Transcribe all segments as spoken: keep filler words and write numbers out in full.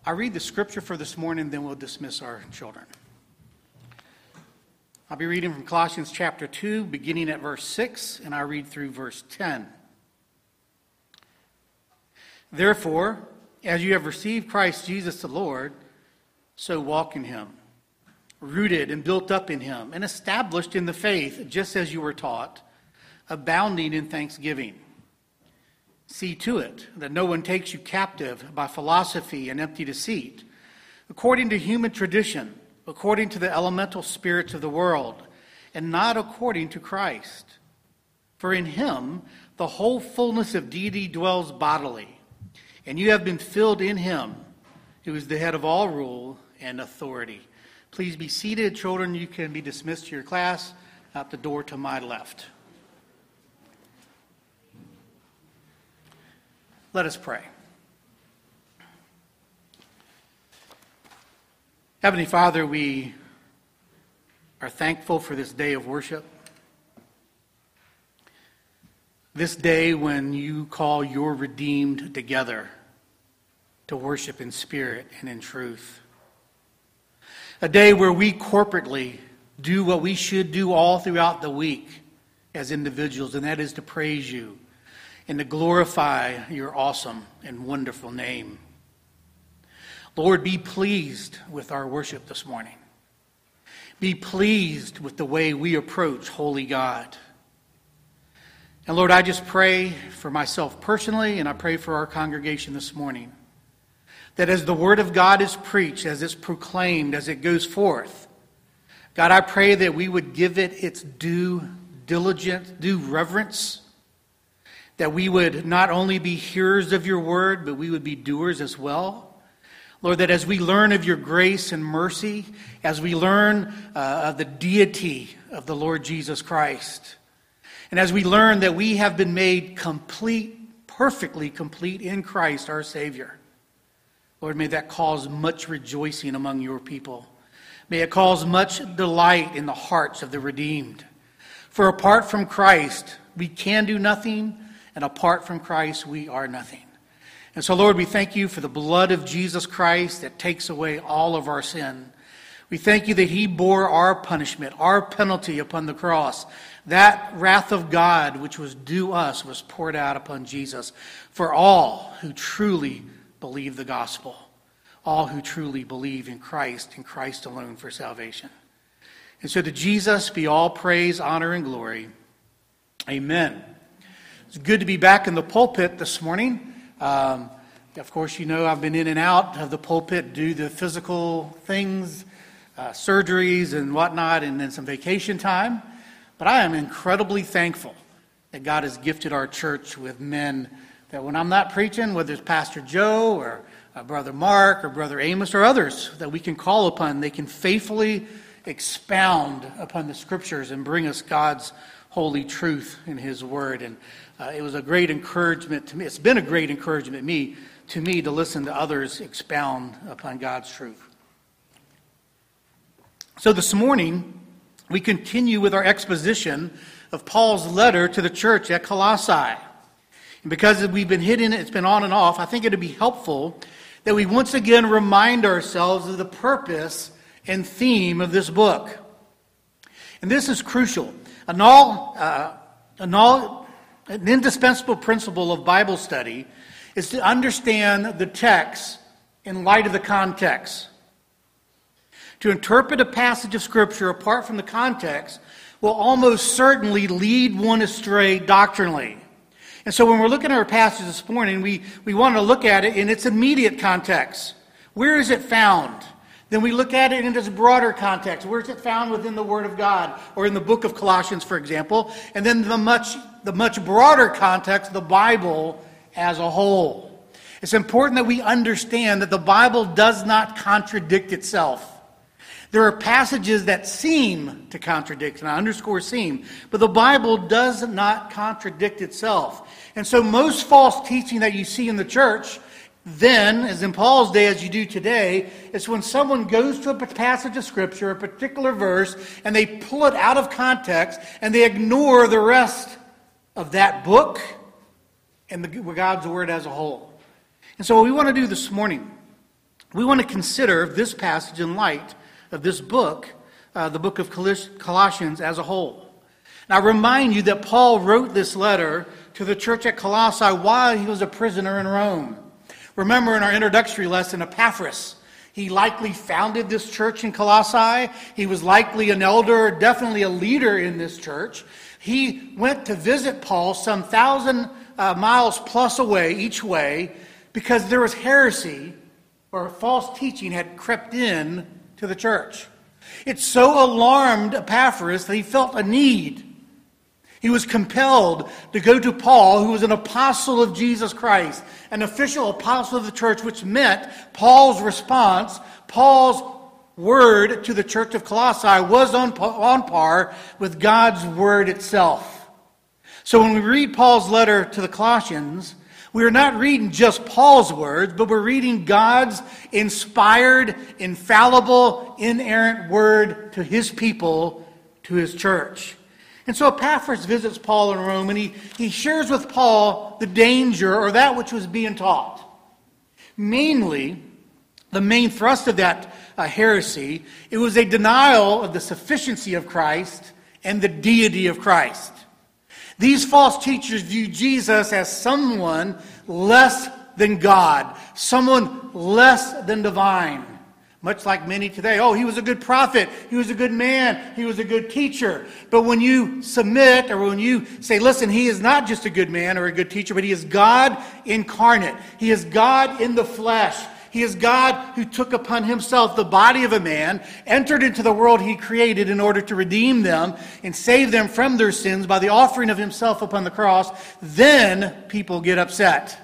I read the scripture for this morning, then we'll dismiss our children. I'll be reading from Colossians chapter two, beginning at verse six, and I read through verse ten. Therefore, as you have received Christ Jesus the Lord, so walk in him, rooted and built up in him, and established in the faith, just as you were taught, abounding in thanksgiving. See to it that no one takes you captive by philosophy and empty deceit, according to human tradition, according to the elemental spirits of the world, and not according to Christ. For in him the whole fullness of deity dwells bodily, and you have been filled in him, who is the head of all rule and authority. Please be seated, children. You can be dismissed to your class out the door to my left. Let us pray. Heavenly Father, we are thankful for this day of worship. This day when you call your redeemed together to worship in spirit and in truth. A day where we corporately do what we should do all throughout the week as individuals, and that is to praise you and to glorify your awesome and wonderful name. Lord, be pleased with our worship this morning. Be pleased with the way we approach holy God. And Lord, I just pray for myself personally, and I pray for our congregation this morning, that as the word of God is preached, as it's proclaimed, as it goes forth, God, I pray that we would give it its due diligence, due reverence, that we would not only be hearers of your word, but we would be doers as well. Lord, that as we learn of your grace and mercy, as we learn uh, of the deity of the Lord Jesus Christ, and as we learn that we have been made complete, perfectly complete in Christ our Savior, Lord, may that cause much rejoicing among your people. May it cause much delight in the hearts of the redeemed. For apart from Christ, we can do nothing, and apart from Christ, we are nothing. And so, Lord, we thank you for the blood of Jesus Christ that takes away all of our sin. We thank you that he bore our punishment, our penalty upon the cross. That wrath of God which was due us was poured out upon Jesus for all who truly believe the gospel, all who truly believe in Christ and Christ alone for salvation. And so to Jesus be all praise, honor, and glory. Amen. It's good to be back in the pulpit this morning. Um, of course, you know I've been in and out of the pulpit due to physical things, uh, surgeries and whatnot, and then some vacation time. But I am incredibly thankful that God has gifted our church with men that when I'm not preaching, whether it's Pastor Joe or uh, Brother Mark or Brother Amos or others that we can call upon, they can faithfully expound upon the scriptures and bring us God's holy truth in his word. And uh, it was a great encouragement to me. It's been a great encouragement me, to me to listen to others expound upon God's truth. So this morning, we continue with our exposition of Paul's letter to the church at Colossae. And because we've been hitting it, it's been on and off, I think it would be helpful that we once again remind ourselves of the purpose and theme of this book. And this is crucial. An, all, uh, an, all, an indispensable principle of Bible study is to understand the text in light of the context. To interpret a passage of Scripture apart from the context will almost certainly lead one astray doctrinally. And so when we're looking at our passage this morning, we, we want to look at it in its immediate context. Where is it found? Then we look at it in its broader context. Where is it found within the Word of God? Or in the book of Colossians, for example. And then the much, the much broader context, the Bible as a whole. It's important that we understand that the Bible does not contradict itself. There are passages that seem to contradict, and I underscore seem, but the Bible does not contradict itself. And so most false teaching that you see in the church then, as in Paul's day, as you do today, is when someone goes to a passage of Scripture, a particular verse, and they pull it out of context, and they ignore the rest of that book and the, God's Word as a whole. And so what we want to do this morning we want to consider this passage in light of this book, uh, the book of Colossians as a whole. Now, I remind you that Paul wrote this letter to the church at Colossae while he was a prisoner in Rome. Remember in our introductory lesson, Epaphras, he likely founded this church in Colossae. He was likely an elder, definitely a leader in this church. He went to visit Paul some thousand uh, miles plus away each way because there was heresy or false teaching had crept in to the church. It so alarmed Epaphras that he felt a need. He was compelled to go to Paul, who was an apostle of Jesus Christ, an official apostle of the church, which meant Paul's response, Paul's word to the church of Colossae was on, on par with God's word itself. So when we read Paul's letter to the Colossians, we are not reading just Paul's words, but we're reading God's inspired, infallible, inerrant word to his people, to his church. And so Epaphras visits Paul in Rome, and he, he shares with Paul the danger or that which was being taught. Mainly, the main thrust of that uh, heresy, it was a denial of the sufficiency of Christ and the deity of Christ. These false teachers view Jesus as someone less than God, someone less than divine. Much like many today. Oh, he was a good prophet. He was a good man. He was a good teacher. But when you submit or when you say, listen, he is not just a good man or a good teacher, but he is God incarnate. He is God in the flesh. He is God who took upon himself the body of a man, entered into the world he created in order to redeem them and save them from their sins by the offering of himself upon the cross. Then people get upset.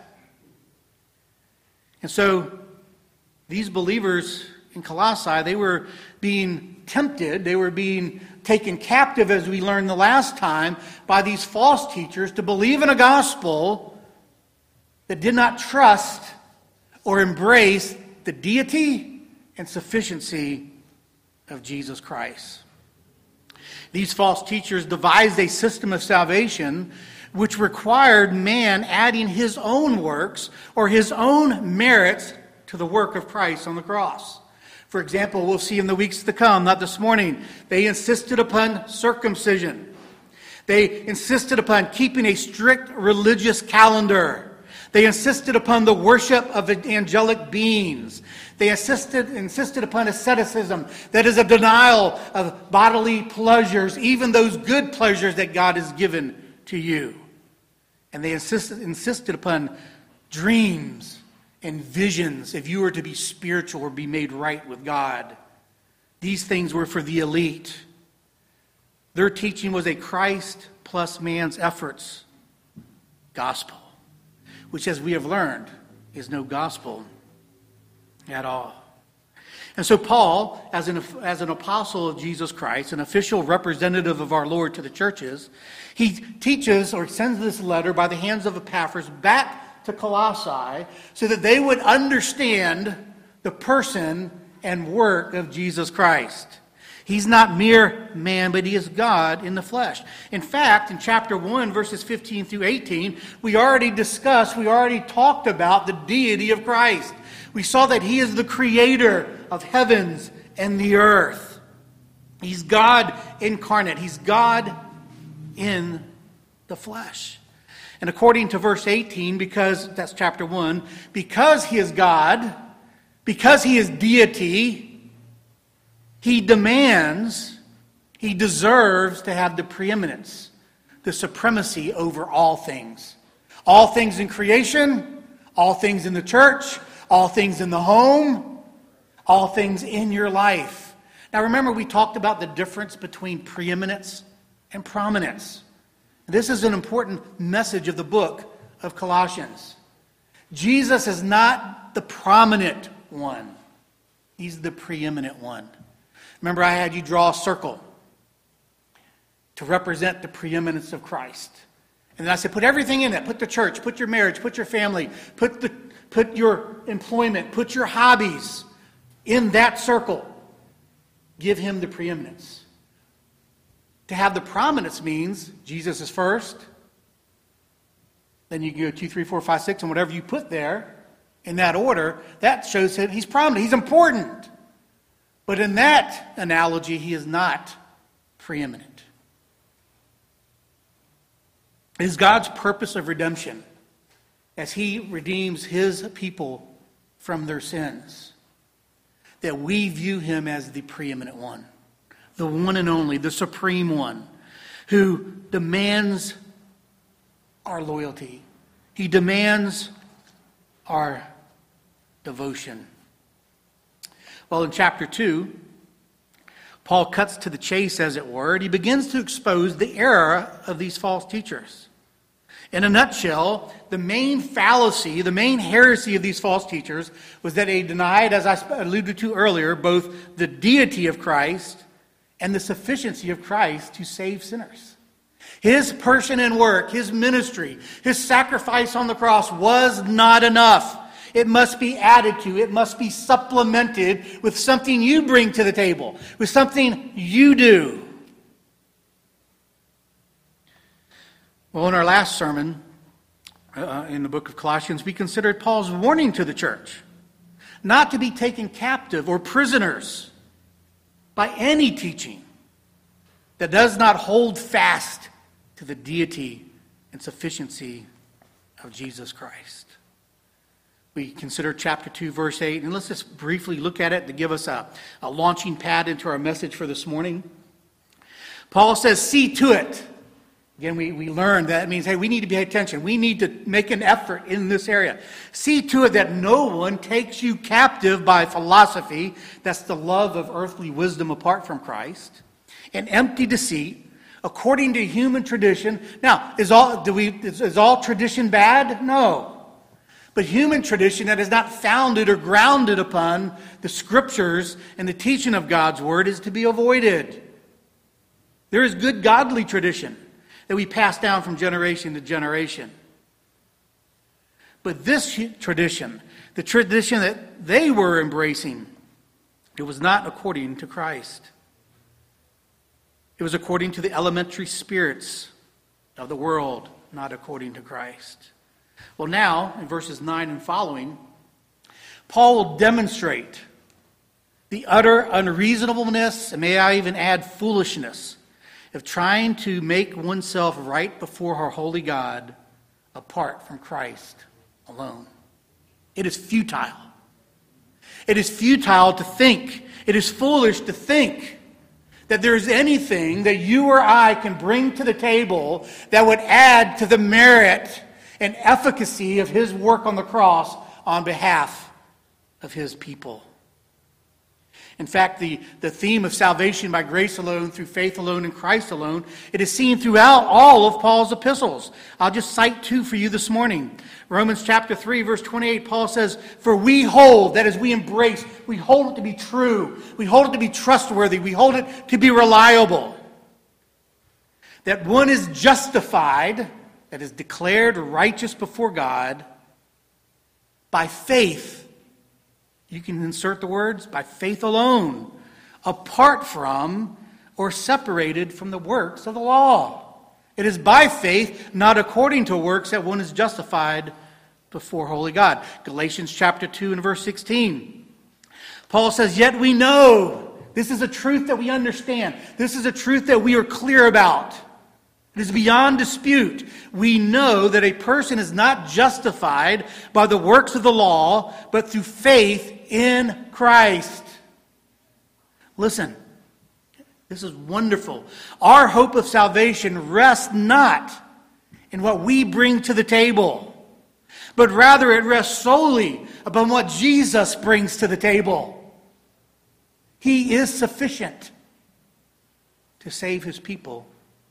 And so these believers in Colossae, they were being tempted, they were being taken captive, as we learned the last time, by these false teachers to believe in a gospel that did not trust or embrace the deity and sufficiency of Jesus Christ. These false teachers devised a system of salvation which required man adding his own works or his own merits to the work of Christ on the cross. For example, we'll see in the weeks to come, not this morning, they insisted upon circumcision. They insisted upon keeping a strict religious calendar. They insisted upon the worship of angelic beings. They insisted, insisted upon asceticism, that is a denial of bodily pleasures, even those good pleasures that God has given to you. And they insisted, insisted upon dreams and visions if you were to be spiritual or be made right with God. These things were for the elite. Their teaching was a Christ plus man's efforts gospel, which, as we have learned, is no gospel at all. And so Paul, as an, as an apostle of Jesus Christ, an official representative of our Lord to the churches, he teaches or sends this letter by the hands of Epaphras back to Colossae so that they would understand the person and work of Jesus Christ. He's not mere man, but he is God in the flesh. In fact, in chapter one, verses fifteen through eighteen, we already discussed, we already talked about the deity of Christ. We saw that he is the creator of heavens and the earth. He's God incarnate. He's God in the flesh. And according to verse eighteen, because that's chapter one, because he is God, because he is deity, he demands, he deserves to have the preeminence, the supremacy over all things. All things in creation, all things in the church, all things in the home, all things in your life. Now remember, we talked about the difference between preeminence and prominence. This is an important message of the book of Colossians. Jesus is not the prominent one. He's the preeminent one. Remember, I had you draw a circle to represent the preeminence of Christ. And then I said, put everything in it. Put the church, put your marriage, put your family, put the put your employment, put your hobbies in that circle. Give him the preeminence. To have the prominence means Jesus is first. Then you go two, three, four, five, six, and whatever you put there in that order, that shows that he's prominent, he's important. But in that analogy, he is not preeminent. It is God's purpose of redemption as he redeems his people from their sins that we view him as the preeminent one, the one and only, the supreme one, who demands our loyalty. He demands our devotion. Well, in chapter two, Paul cuts to the chase, as it were, and he begins to expose the error of these false teachers. In a nutshell, the main fallacy, the main heresy of these false teachers was that they denied, as I alluded to earlier, both the deity of Christ and the sufficiency of Christ to save sinners. His person and work, his ministry, his sacrifice on the cross was not enough. It must be added to, it must be supplemented with something you bring to the table, with something you do. Well, in our last sermon uh, in the book of Colossians, we considered Paul's warning to the church not to be taken captive or prisoners by any teaching that does not hold fast to the deity and sufficiency of Jesus Christ. We consider chapter two, verse eight, and let's just briefly look at it to give us a, a launching pad into our message for this morning. Paul says, see to it. Again, we, we learned that it means, hey, we need to pay attention. We need to make an effort in this area. See to it that no one takes you captive by philosophy, that's the love of earthly wisdom apart from Christ, and empty deceit, according to human tradition. Now, is all, do we, is, is all tradition bad? No. But human tradition that is not founded or grounded upon the Scriptures and the teaching of God's Word is to be avoided. There is good godly tradition that we pass down from generation to generation. But this tradition, the tradition that they were embracing, it was not according to Christ. It was according to the elementary spirits of the world, not according to Christ. Well, now, in verses nine and following, Paul will demonstrate the utter unreasonableness, and may I even add foolishness, of trying to make oneself right before our holy God apart from Christ alone. It is futile. It is futile to think, it is foolish to think that there is anything that you or I can bring to the table that would add to the merit and efficacy of his work on the cross on behalf of his people. In fact, the, the theme of salvation by grace alone, through faith alone, in Christ alone, it is seen throughout all of Paul's epistles. I'll just cite two for you this morning. Romans chapter three, verse twenty-eight, Paul says, for we hold, that is, we embrace, we hold it to be true, we hold it to be trustworthy, we hold it to be reliable, that one is justified, that is declared righteous before God, by faith. You can insert the words, by faith alone, apart from or separated from the works of the law. It is by faith, not according to works, that one is justified before holy God. Galatians chapter two and verse sixteen. Paul says, yet we know, this is a truth that we understand. This is a truth that we are clear about. It is beyond dispute. We know that a person is not justified by the works of the law, but through faith in Christ. Listen, this is wonderful. Our hope of salvation rests not in what we bring to the table, but rather it rests solely upon what Jesus brings to the table. He is sufficient to save his people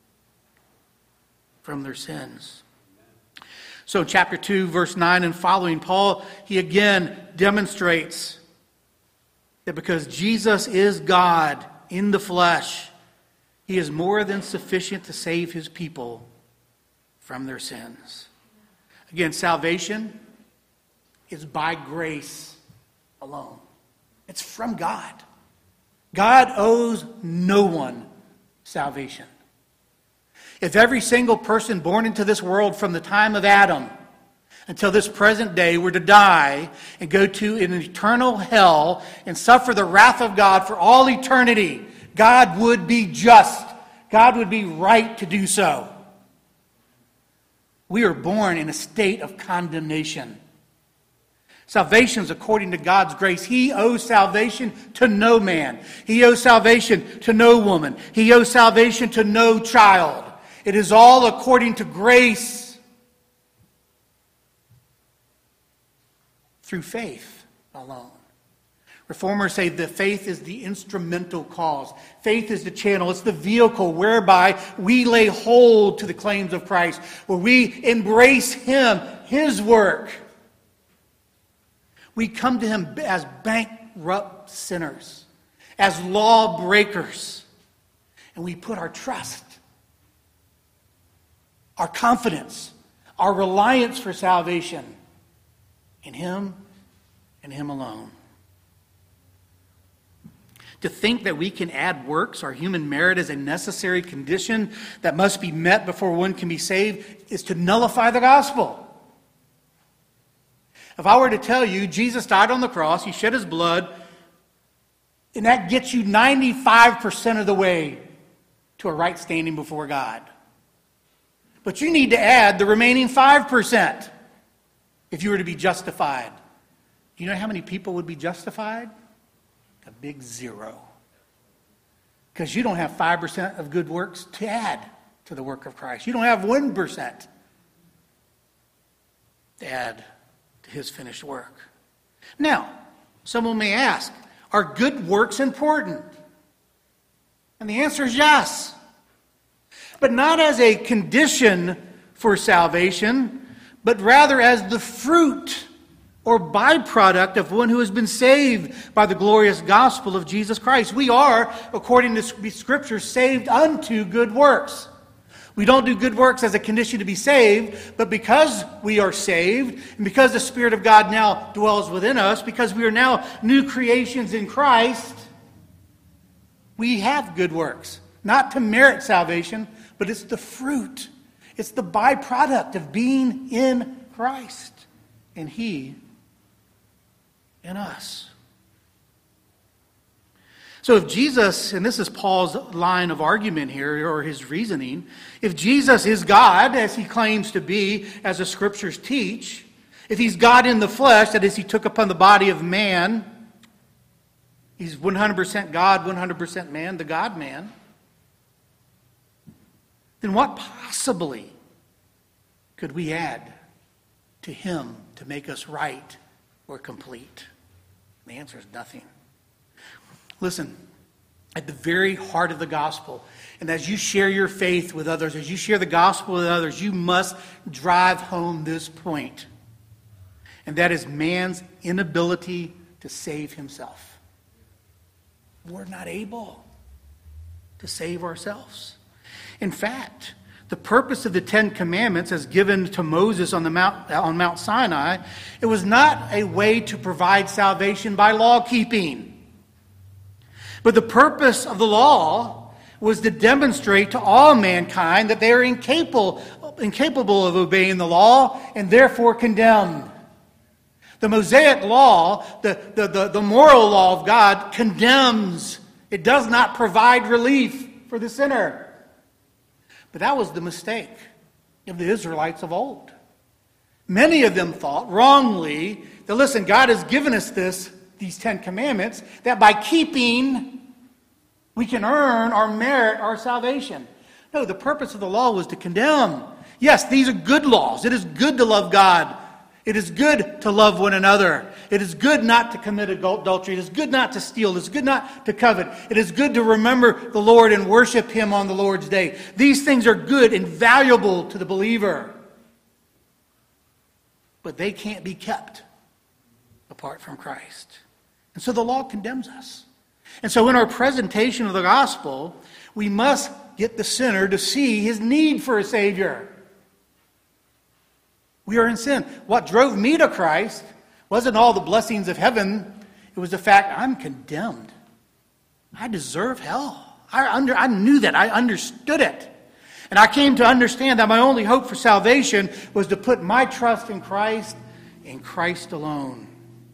from their sins. So chapter two, verse nine and following, Paul, he again demonstrates that because Jesus is God in the flesh, he is more than sufficient to save his people from their sins. Again, salvation is by grace alone. It's from God. God owes no one salvation. If every single person born into this world from the time of Adam until this present day were to die and go to an eternal hell and suffer the wrath of God for all eternity, God would be just. God would be right to do so. We are born in a state of condemnation. Salvation is according to God's grace. He owes salvation to no man. He owes salvation to no woman. He owes salvation to no child. It is all according to grace through faith alone. Reformers say that faith is the instrumental cause. Faith is the channel. It's the vehicle whereby we lay hold to the claims of Christ, where we embrace Him, His work. We come to Him as bankrupt sinners, as lawbreakers, and we put our trust, our confidence, our reliance for salvation in Him and Him alone. To think that we can add works or human merit as a necessary condition that must be met before one can be saved is to nullify the gospel. If I were to tell you Jesus died on the cross, He shed His blood, and that gets you ninety-five percent of the way to a right standing before God. But you need to add the remaining five percent if you were to be justified. Do you know how many people would be justified? A big zero. Because you don't have five percent of good works to add to the work of Christ. You don't have one percent to add to His finished work. Now, someone may ask, are good works important? And the answer is yes. But not as a condition for salvation, but rather as the fruit or byproduct of one who has been saved by the glorious gospel of Jesus Christ. We are, according to Scripture, saved unto good works. We don't do good works as a condition to be saved, but because we are saved, and because the Spirit of God now dwells within us, because we are now new creations in Christ, we have good works. Not to merit salvation, but it's the fruit. It's the byproduct of being in Christ. And He in us. So if Jesus, and this is Paul's line of argument here, or his reasoning, if Jesus is God, as He claims to be, as the Scriptures teach, if He's God in the flesh, that is, He took upon the body of man, He's one hundred percent God, one hundred percent man, the God-man, then what possibly could we add to Him to make us right or complete? The answer is nothing. Listen, at the very heart of the gospel, and as you share your faith with others, as you share the gospel with others, you must drive home this point. And that is man's inability to save himself. We're not able to save ourselves. In fact, the purpose of the Ten Commandments as given to Moses on the Mount, on Mount Sinai, it was not a way to provide salvation by law keeping. But the purpose of the law was to demonstrate to all mankind that they are incapable, incapable of obeying the law and therefore condemned. The Mosaic law, the, the, the, the moral law of God, condemns. It does not provide relief for the sinner. But that was the mistake of the Israelites of old. Many of them thought, wrongly, that listen, God has given us this, these Ten Commandments, that by keeping, we can earn or merit our salvation. No, the purpose of the law was to condemn. Yes, these are good laws. It is good to love God. It is good to love one another. It is good not to commit adultery. It is good not to steal. It is good not to covet. It is good to remember the Lord and worship Him on the Lord's day. These things are good and valuable to the believer. But they can't be kept apart from Christ. And so the law condemns us. And so in our presentation of the gospel, we must get the sinner to see his need for a Savior. We are in sin. What drove me to Christ wasn't all the blessings of heaven. It was the fact I'm condemned. I deserve hell. I, under, I knew that. I understood it. And I came to understand that my only hope for salvation was to put my trust in Christ and Christ alone.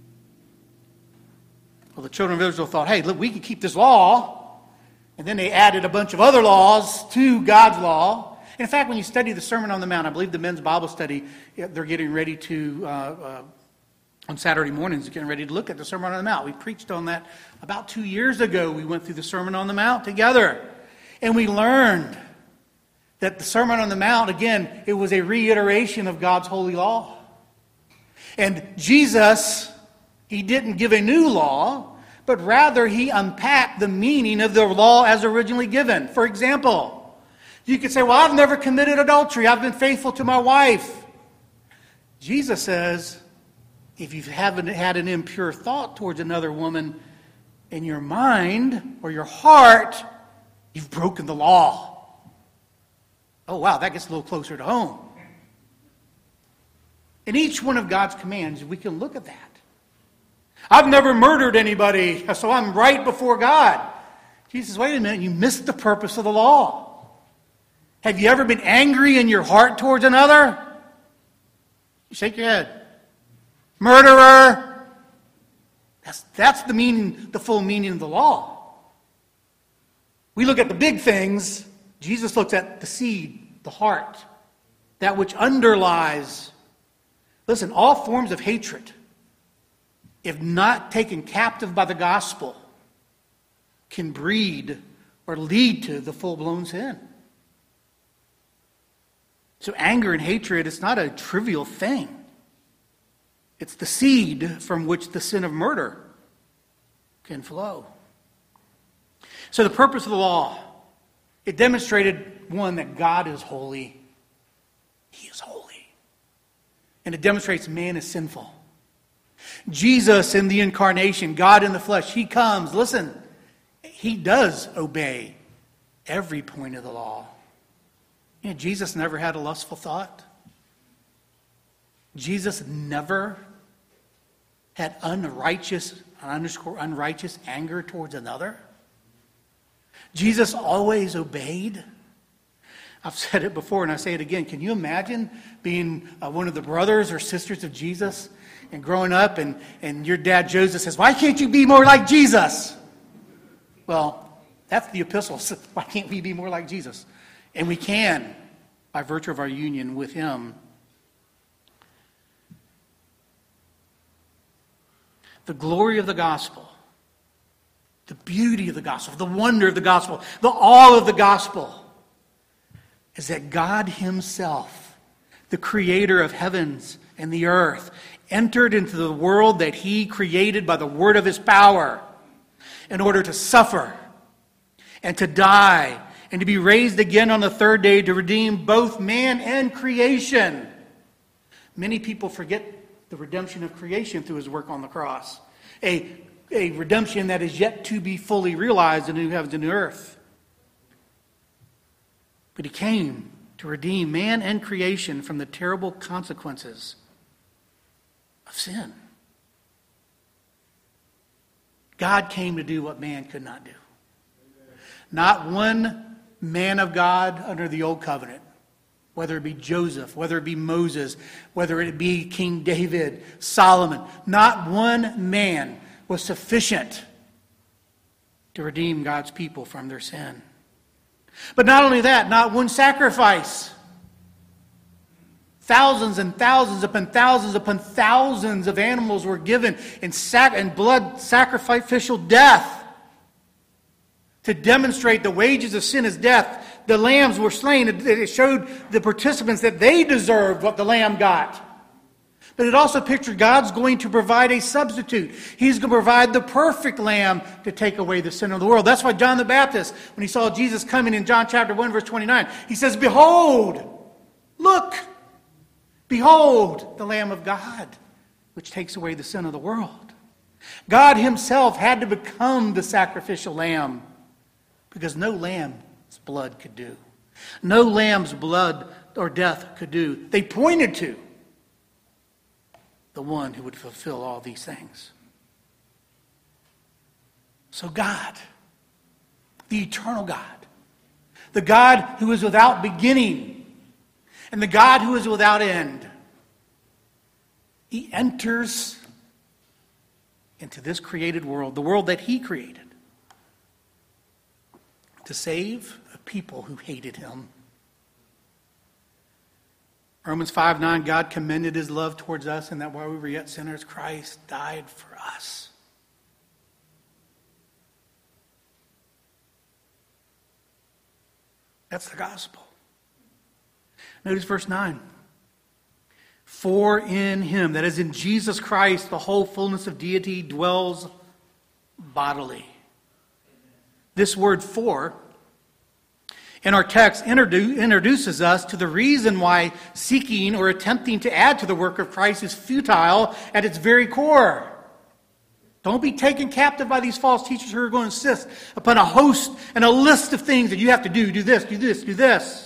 Well, the children of Israel thought, hey, look, we can keep this law. And then they added a bunch of other laws to God's law. And in fact, when you study the Sermon on the Mount, I believe the men's Bible study, they're getting ready to, uh, uh, on Saturday mornings, getting ready to look at the Sermon on the Mount. We preached on that about two years ago. We went through the Sermon on the Mount together. And we learned that the Sermon on the Mount, again, it was a reiteration of God's holy law. And Jesus, he didn't give a new law, but rather he unpacked the meaning of the law as originally given. For example, you could say, well, I've never committed adultery. I've been faithful to my wife. Jesus says, if you haven't had an impure thought towards another woman in your mind or your heart, you've broken the law. Oh, wow, that gets a little closer to home. In each one of God's commands, we can look at that. I've never murdered anybody, so I'm right before God. Jesus, wait a minute, you missed the purpose of the law. Have you ever been angry in your heart towards another? You shake your head. Murderer. That's, that's the meaning, the full meaning of the law. We look at the big things. Jesus looks at the seed, the heart, that which underlies. Listen, all forms of hatred, if not taken captive by the gospel, can breed or lead to the full-blown sin. So anger and hatred, it's not a trivial thing. It's the seed from which the sin of murder can flow. So the purpose of the law, it demonstrated, one, that God is holy. He is holy. And it demonstrates man is sinful. Jesus in the incarnation, God in the flesh, he comes. Listen, he does obey every point of the law. You know, Jesus never had a lustful thought. Jesus never had unrighteous, underscore unrighteous anger towards another. Jesus always obeyed. I've said it before and I say it again. Can you imagine being uh, one of the brothers or sisters of Jesus and growing up and, and your dad Joseph says, why can't you be more like Jesus? Well, that's the epistle. Why can't we be more like Jesus? And we can by virtue of our union with him. The glory of the gospel, the beauty of the gospel, the wonder of the gospel, the awe of the gospel is that God himself, the creator of heavens and the earth, entered into the world that he created by the word of his power in order to suffer and to die and to be raised again on the third day to redeem both man and creation. Many people forget the redemption of creation through his work on the cross. A, a redemption that is yet to be fully realized in the new heavens and new earth. But he came to redeem man and creation from the terrible consequences of sin. God came to do what man could not do. Not one man of God under the old covenant, whether it be Joseph, whether it be Moses, whether it be King David, Solomon, not one man was sufficient to redeem God's people from their sin. But not only that, not one sacrifice. Thousands and thousands upon thousands upon thousands of animals were given in, sac- in blood sacrificial death to demonstrate the wages of sin is death. The lambs were slain. It showed the participants that they deserved what the lamb got. But it also pictured God's going to provide a substitute. He's going to provide the perfect lamb to take away the sin of the world. That's why John the Baptist, when he saw Jesus coming in John chapter one, verse twenty-nine, he says, behold, look, behold, the Lamb of God, which takes away the sin of the world. God himself had to become the sacrificial lamb because no lamb's blood could do. No lamb's blood or death could do. They pointed to the one who would fulfill all these things. So God, the eternal God, the God who is without beginning, and the God who is without end. He enters into this created world, the world that he created, to save a people who hated him. Romans five nine, God commended his love towards us, and that while we were yet sinners, Christ died for us. That's the gospel. Notice verse nine. For in him, that is in Jesus Christ, the whole fullness of deity dwells bodily. This word for in our text introdu- introduces us to the reason why seeking or attempting to add to the work of Christ is futile at its very core. Don't be taken captive by these false teachers who are going to insist upon a host and a list of things that you have to do. Do this, do this, do this.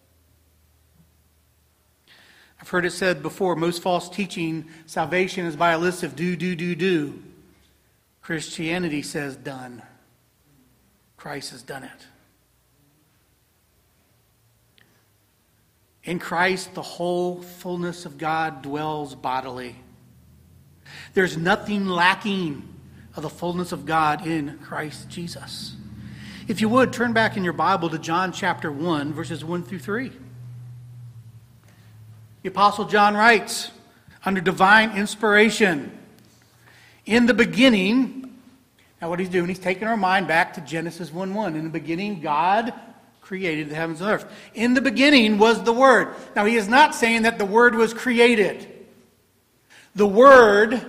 I've heard it said before, most false teaching, salvation is by a list of do, do, do, do. Christianity says done. Christ has done it. In Christ, the whole fullness of God dwells bodily. There's nothing lacking of the fullness of God in Christ Jesus. If you would, turn back in your Bible to John chapter one, verses one through three. The Apostle John writes, under divine inspiration, in the beginning, now what he's doing, he's taking our mind back to Genesis one one. In the beginning, God created the heavens and earth. In the beginning was the Word. Now, he is not saying that the Word was created. The Word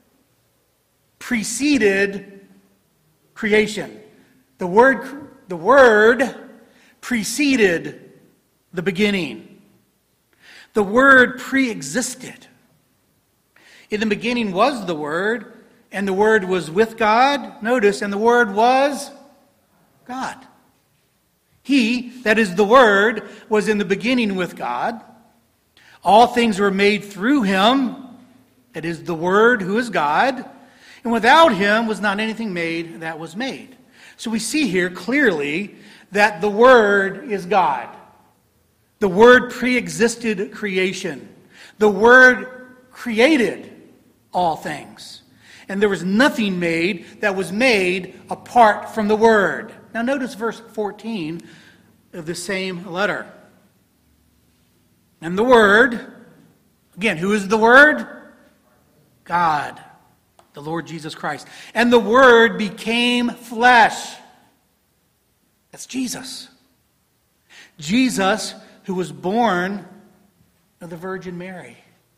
preceded creation. The Word, the Word preceded the beginning. The Word pre-existed. In the beginning was the Word, and the Word was with God. Notice, and the Word was God. He, that is the Word, was in the beginning with God. All things were made through him, that is the Word who is God. And without him was not anything made that was made. So we see here clearly that the Word is God. The Word pre-existed creation. The Word created all things. And there was nothing made that was made apart from the Word. Now notice verse fourteen of the same letter. And the Word, again, who is the Word? God, the Lord Jesus Christ. And the Word became flesh. That's Jesus. Jesus, who was born of the Virgin Mary.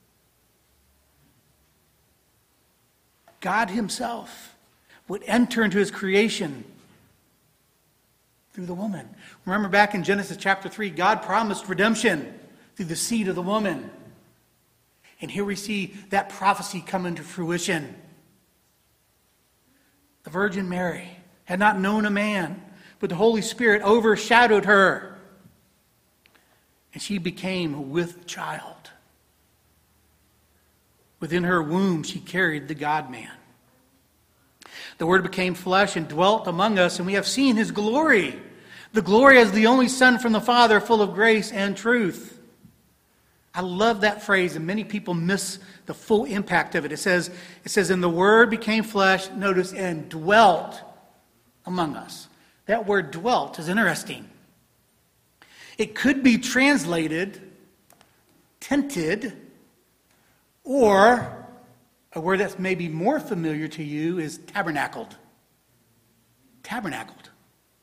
God himself would enter into his creation through the woman. Remember back in Genesis chapter three, God promised redemption through the seed of the woman. And here we see that prophecy come into fruition. The Virgin Mary had not known a man, but the Holy Spirit overshadowed her. And she became with child. Within her womb, she carried the God-man. The Word became flesh and dwelt among us, and we have seen his glory. The glory as the only Son from the Father, full of grace and truth. I love that phrase, and many people miss the full impact of it. It says, it says, and the Word became flesh, notice, and dwelt among us. That word dwelt is interesting. It could be translated, tented, or a word that's maybe more familiar to you is tabernacled. Tabernacled.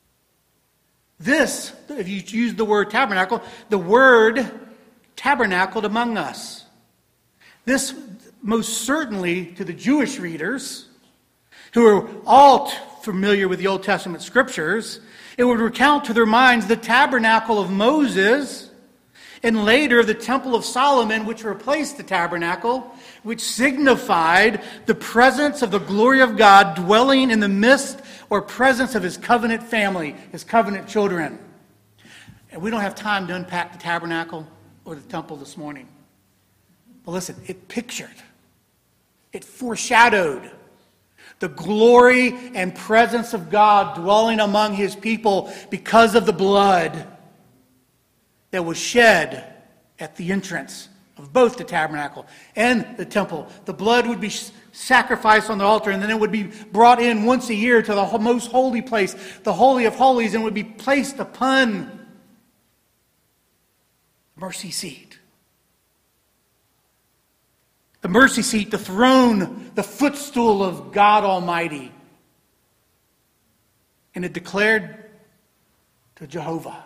This, if you use the word tabernacle, the word tabernacled among us. This most certainly to the Jewish readers, who are all familiar with the Old Testament scriptures, it would recount to their minds the tabernacle of Moses, and later the temple of Solomon, which replaced the tabernacle, which signified the presence of the glory of God dwelling in the midst or presence of his covenant family, his covenant children. And we don't have time to unpack the tabernacle or the temple this morning. But listen, it pictured, it foreshadowed The glory and presence of God dwelling among his people because of the blood that was shed at the entrance of both the tabernacle and the temple. The blood would be sacrificed on the altar, and then it would be brought in once a year to the most holy place, the Holy of Holies, and would be placed upon the mercy seat. The mercy seat, the throne, the footstool of God Almighty. And it declared to Jehovah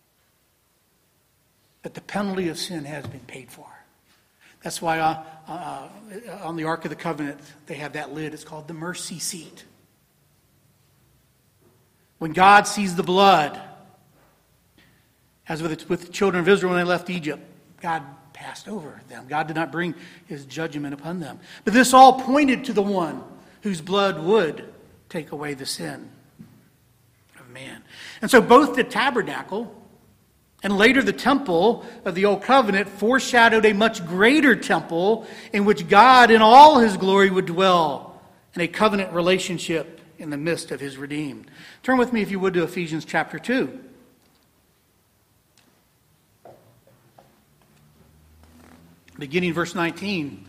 that the penalty of sin has been paid for. That's why uh, uh, on the Ark of the Covenant, they have that lid. It's called the mercy seat. When God sees the blood, as with the, with the children of Israel when they left Egypt, God passed over them. God did not bring his judgment upon them. But this all pointed to the one whose blood would take away the sin of man. And so both the tabernacle and later the temple of the Old Covenant foreshadowed a much greater temple in which God in all his glory would dwell in a covenant relationship in the midst of his redeemed. Turn with me, if you would, to Ephesians chapter two. Beginning verse nineteen.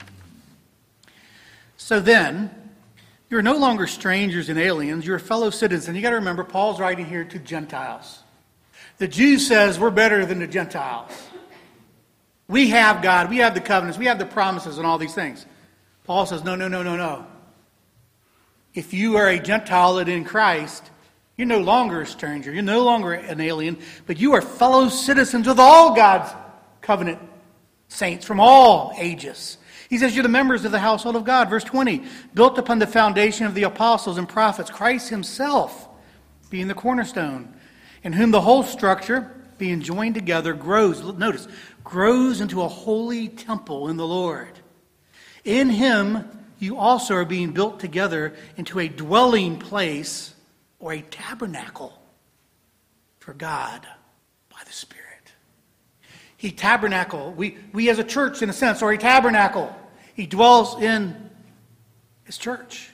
So then, you're no longer strangers and aliens, you're fellow citizens. You got to remember, Paul's writing here to Gentiles. The Jew says we're better than the Gentiles. We have God, we have the covenants, we have the promises and all these things. Paul says, no, no, no, no, no. If you are a Gentile in Christ, you're no longer a stranger, you're no longer an alien, but you are fellow citizens with all God's covenant saints from all ages. He says you're the members of the household of God. Verse twenty, built upon the foundation of the apostles and prophets, Christ himself being the cornerstone, in whom the whole structure, being joined together, grows, notice, grows into a holy temple in the Lord. In him you also are being built together into a dwelling place or a tabernacle for God by the Spirit. He tabernacle. We, we as a church, in a sense, are a tabernacle. He dwells in his church.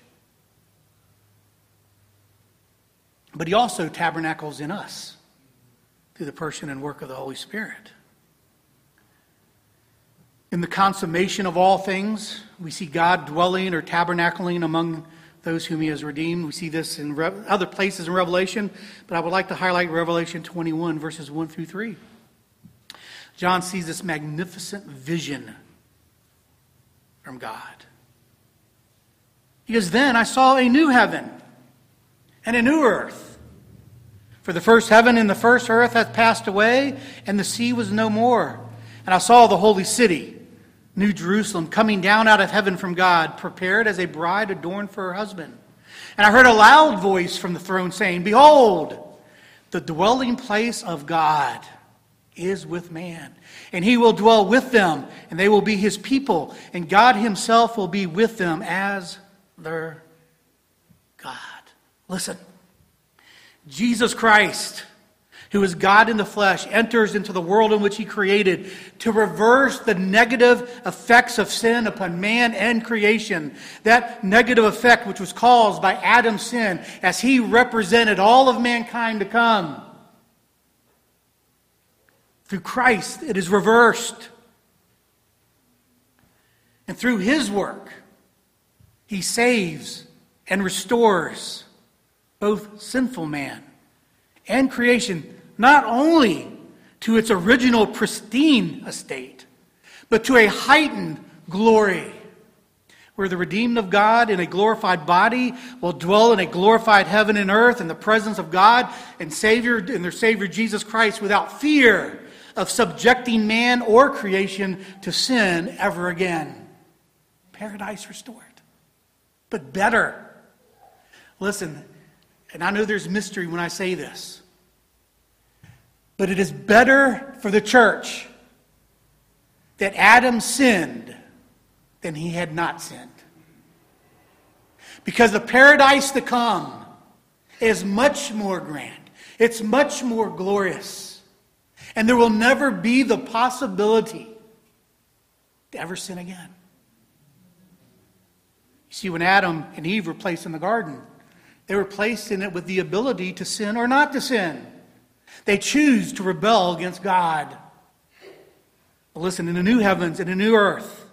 But he also tabernacles in us through the person and work of the Holy Spirit. In the consummation of all things, we see God dwelling or tabernacling among those whom he has redeemed. We see this in Re- other places in Revelation, but I would like to highlight Revelation twenty-one, verses one through three. John sees this magnificent vision from God. He goes, then I saw a new heaven and a new earth. For the first heaven and the first earth hath passed away, and the sea was no more. And I saw the holy city, New Jerusalem, coming down out of heaven from God, prepared as a bride adorned for her husband. And I heard a loud voice from the throne saying, behold, the dwelling place of God is with man, and he will dwell with them, and they will be his people, and God himself will be with them as their God. Listen, Jesus Christ, who is God in the flesh, enters into the world in which he created to reverse the negative effects of sin upon man and creation. That negative effect which was caused by Adam's sin as he represented all of mankind to come. Through Christ, it is reversed. And through his work, he saves and restores both sinful man and creation, not only to its original pristine estate, but to a heightened glory, where the redeemed of God in a glorified body will dwell in a glorified heaven and earth in the presence of God and Savior and their Savior Jesus Christ without fear of subjecting man or creation to sin ever again. Paradise restored. But better. Listen, and I know there's mystery when I say this, but it is better for the church that Adam sinned than he had not sinned. Because the paradise to come is much more grand. It's much more glorious. And there will never be the possibility to ever sin again. You see, when Adam and Eve were placed in the garden, they were placed in it with the ability to sin or not to sin. They choose to rebel against God. But listen, in the new heavens and a new earth,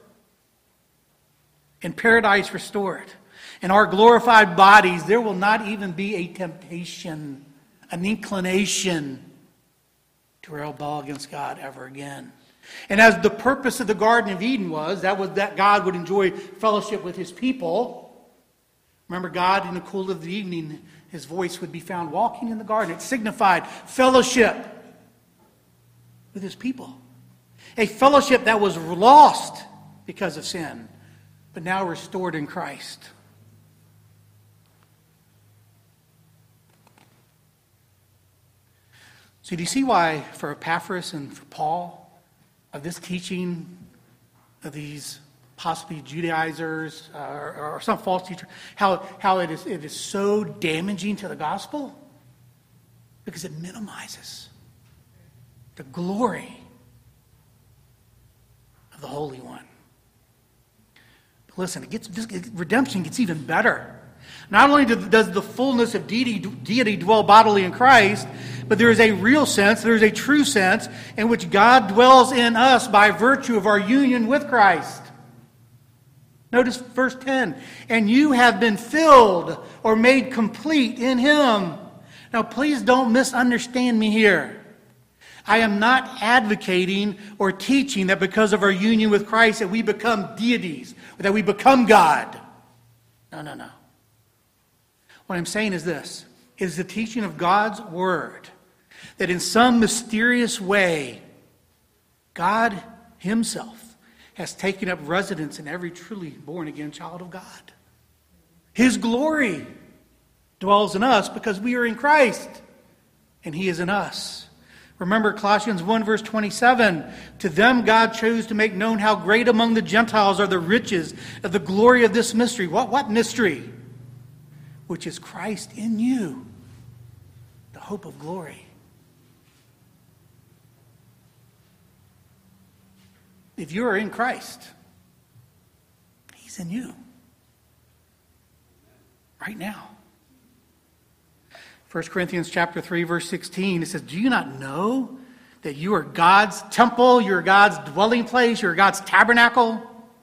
in paradise restored, in our glorified bodies, there will not even be a temptation, an inclination to rebel against God ever again. And as the purpose of the Garden of Eden was, that was that God would enjoy fellowship with his people. Remember, God, in the cool of the evening, his voice would be found walking in the garden. It signified fellowship with his people. A fellowship that was lost because of sin, but now restored in Christ. So do you see why for Epaphras and for Paul, of this teaching of these possibly Judaizers uh, or, or some false teacher, how, how it is it is so damaging to the gospel? Because it minimizes the glory of the Holy One. But listen, it gets this, redemption gets even better. Not only does the fullness of deity, deity dwell bodily in Christ, but there is a real sense, there is a true sense in which God dwells in us by virtue of our union with Christ. Notice verse ten. And you have been filled or made complete in him. Now please don't misunderstand me here. I am not advocating or teaching that because of our union with Christ that we become deities, or that we become God. No, no, no. What I'm saying is this, is the teaching of God's word, that in some mysterious way, God himself has taken up residence in every truly born-again child of God. His glory dwells in us because we are in Christ, and he is in us. Remember Colossians one verse twenty-seven, to them God chose to make known how great among the Gentiles are the riches of the glory of this mystery. What, what mystery? Which is Christ in you, the hope of glory. If you are in Christ, he's in you. Right now. First Corinthians chapter three, verse sixteen, it says, do you not know that you are God's temple, you're God's dwelling place, you're God's tabernacle?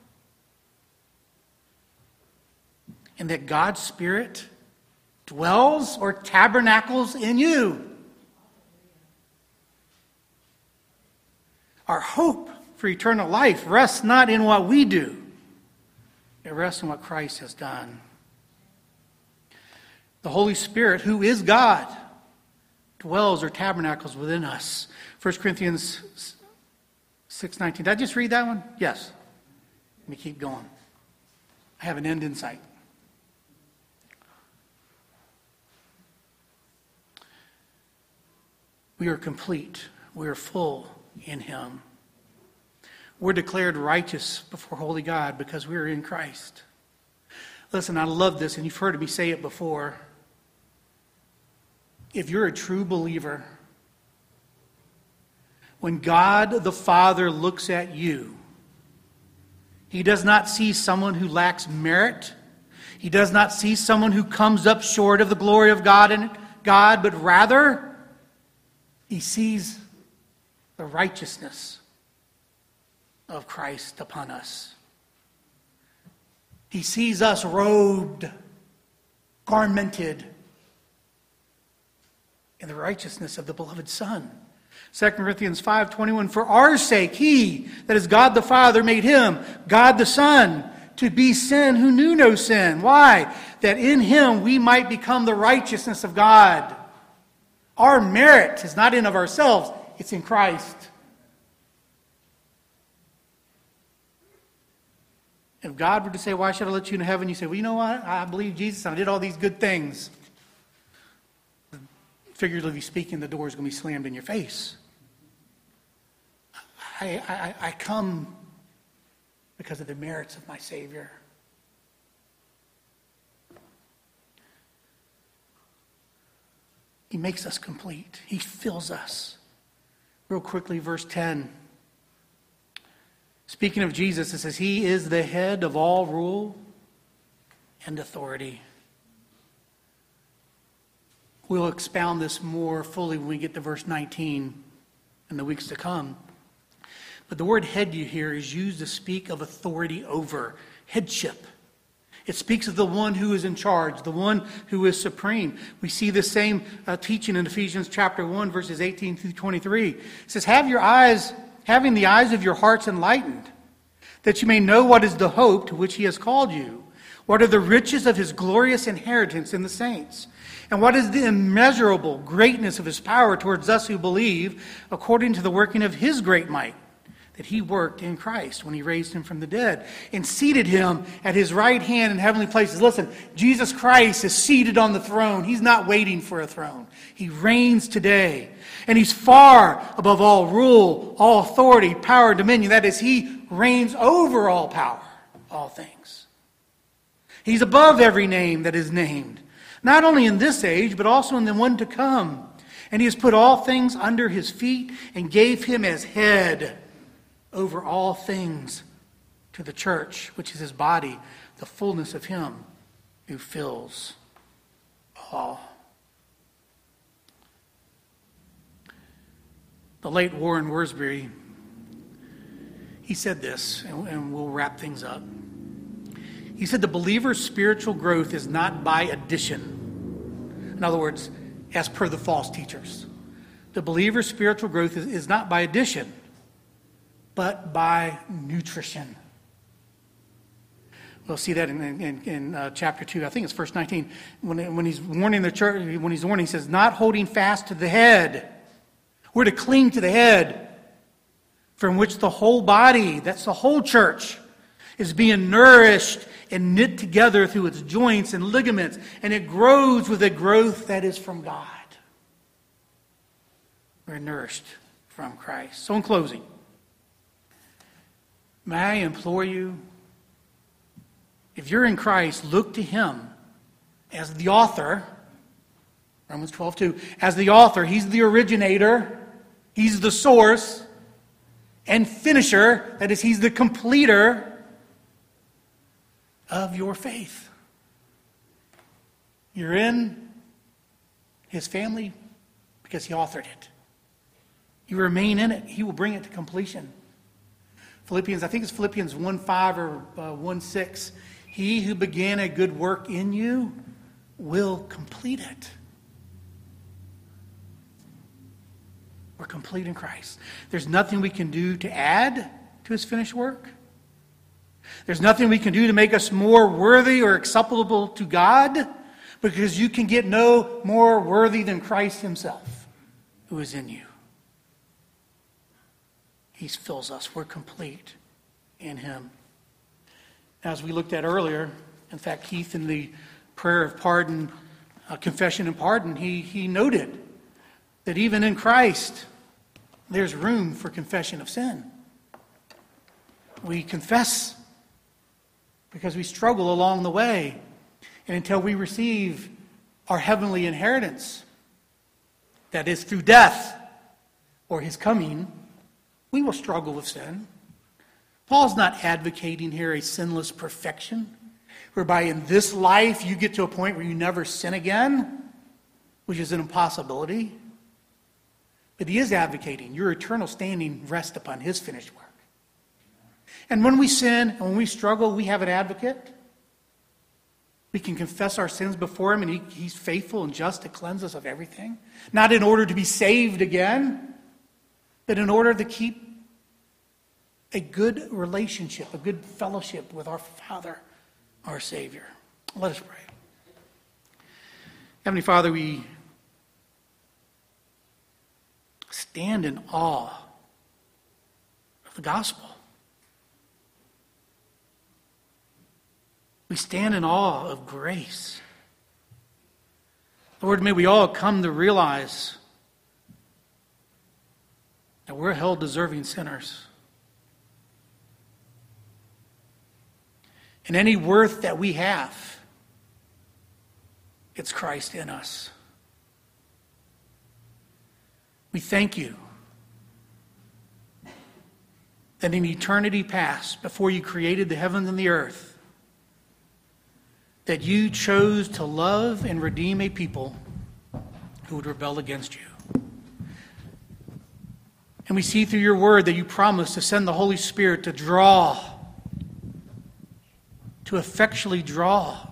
And that God's Spirit dwells or tabernacles in you. Our hope for eternal life rests not in what we do. It rests in what Christ has done. The Holy Spirit, who is God, dwells or tabernacles within us. First Corinthians six nineteen. Did I just read that one? Yes. Let me keep going. I have an end in sight. We are complete. We are full in him. We're declared righteous before holy God because we are in Christ. Listen, I love this, and you've heard me say it before. If you're a true believer, when God the Father looks at you, he does not see someone who lacks merit. He does not see someone who comes up short of the glory of God and God, but rather he sees the righteousness of Christ upon us. He sees us robed, garmented in the righteousness of the beloved Son. Second Corinthians five twenty-one, for our sake, he, that is God the Father, made him, God the Son, to be sin who knew no sin. Why? That in him we might become the righteousness of God. Our merit is not in of ourselves, it's in Christ. If God were to say, why should I let you into heaven? You say, well, you know what? I believe Jesus and I did all these good things. Figuratively speaking, the door is going to be slammed in your face. I, I, I come because of the merits of my Savior. He makes us complete. He fills us. Real quickly, verse ten. Speaking of Jesus, it says, he is the head of all rule and authority. We'll expound this more fully when we get to verse nineteen in the weeks to come. But the word head you hear is used to speak of authority over, headship. It speaks of the one who is in charge, the one who is supreme. We see the same uh, teaching in Ephesians chapter one, verses eighteen through twenty-three. It says, "Have your eyes, having the eyes of your hearts enlightened, that you may know what is the hope to which he has called you, what are the riches of his glorious inheritance in the saints, and what is the immeasurable greatness of his power towards us who believe, according to the working of his great might, that he worked in Christ when he raised him from the dead and seated him at his right hand in heavenly places." Listen, Jesus Christ is seated on the throne. He's not waiting for a throne. He reigns today. And he's far above all rule, all authority, power, dominion. That is, he reigns over all power, all things. He's above every name that is named, not only in this age, but also in the one to come. And he has put all things under his feet and gave him as head over all things to the church, which is his body, the fullness of him who fills all. The late Warren Wiersbe, he said this, and we'll wrap things up. He said, "The believer's spiritual growth is not by addition." In other words, as per the false teachers. The believer's spiritual growth is, is not by addition, but by nutrition. We'll see that in, in, in uh, chapter two. I think it's verse nineteen. When, when he's warning the church, when he's warning, he says, "Not holding fast to the head." We're to cling to the head, from which the whole body, that's the whole church, is being nourished and knit together through its joints and ligaments, and it grows with a growth that is from God. We're nourished from Christ. So in closing, may I implore you, if you're in Christ, look to him as the author, Romans twelve two, as the author. He's the originator, he's the source and finisher, that is, he's the completer of your faith. You're in his family because he authored it. You remain in it, he will bring it to completion. Philippians, I think it's Philippians one five or uh, one six. He who began a good work in you will complete it. We're complete in Christ. There's nothing we can do to add to his finished work. There's nothing we can do to make us more worthy or acceptable to God, because you can get no more worthy than Christ himself, who is in you. He fills us. We're complete in him. As we looked at earlier, in fact, Keith, in the prayer of pardon, uh, confession and pardon, he, he noted that even in Christ, there's room for confession of sin. We confess because we struggle along the way. And until we receive our heavenly inheritance, that is through death or his coming, we will struggle with sin. Paul's not advocating here a sinless perfection, whereby in this life you get to a point where you never sin again, which is an impossibility. But he is advocating your eternal standing rests upon his finished work. And when we sin and when we struggle, we have an advocate. We can confess our sins before him, and he, he's faithful and just to cleanse us of everything. Not in order to be saved again, but in order to keep a good relationship, a good fellowship with our Father, our Savior. Let us pray. Heavenly Father, we stand in awe of the gospel. We stand in awe of grace. Lord, may we all come to realize that we're held deserving sinners. And any worth that we have, it's Christ in us. We thank you that in eternity past, before you created the heavens and the earth, that you chose to love and redeem a people who would rebel against you. And we see through your word that you promised to send the Holy Spirit to draw, to effectually draw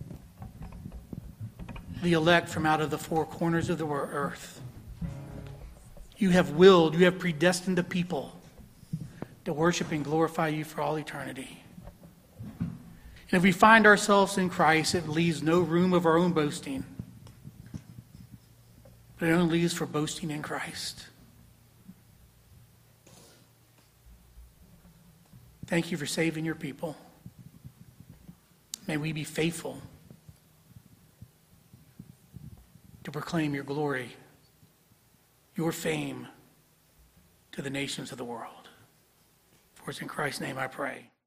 the elect from out of the four corners of the earth. You have willed, you have predestined the people to worship and glorify you for all eternity. And if we find ourselves in Christ, it leaves no room of our own boasting, but it only leaves for boasting in Christ. Thank you for saving your people. May we be faithful to proclaim your glory, your fame to the nations of the world. For it's in Christ's name I pray.